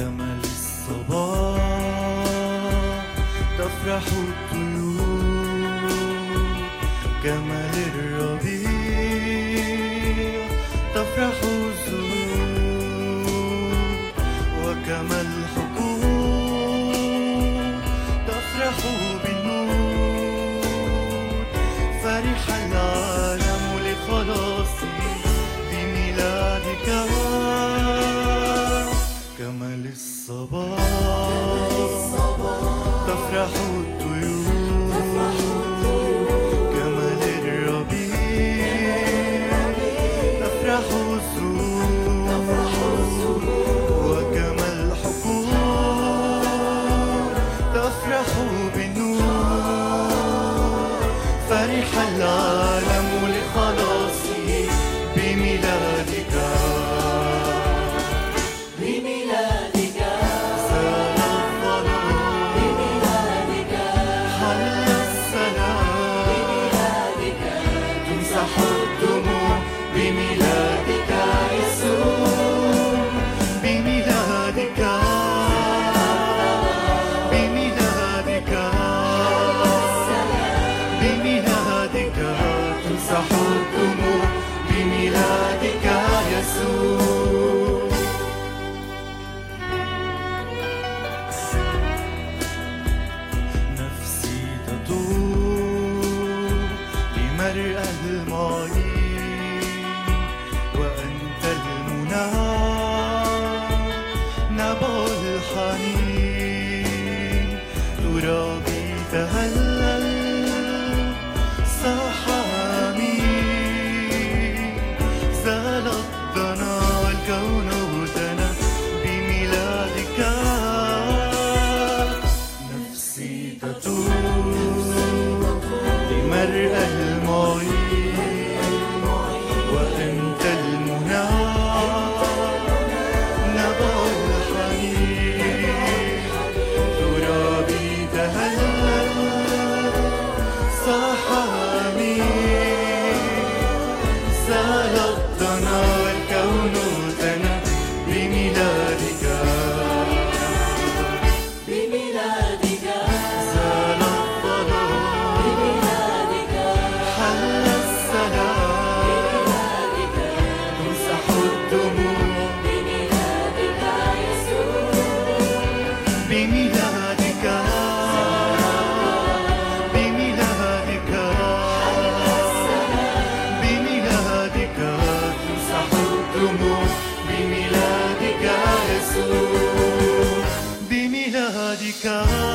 جمال الصباح تفرح الطيور، جمال الربيع تفرح الزهور، وكما الحقول تفرح بالنور. فرح العالم لخلاصي بميلادك، جمال الصباح تفرح الطيور، جمال الربيع تفرح الزهور، وكما الحقول تفرح بالنور. فرح العالم لخلاصه بميلادك، بميلادك يسوع، بميلادك بميلادك بميلادك تمسح الدموع، بميلادك يسوع. نفسي تدور لمرأى الماء، وأنت المنى نبع الحنين. ترابي تهلل صاح آمين، زال الضنا والكون دنا بميلادك. نفسي تتوب لمرأى الماء، وأنت المنى نبع الحنين. ترابي تهلل صاح آمين، زال الضنا والكون دنا بميلادك. بميلادك زال الظلام بميلادك حل السلام، تمسح الدموع بميلادك يسوع. بميلادك بميلادك بميلادك تمسح الدموع، بميلادك يسوع، بميلادك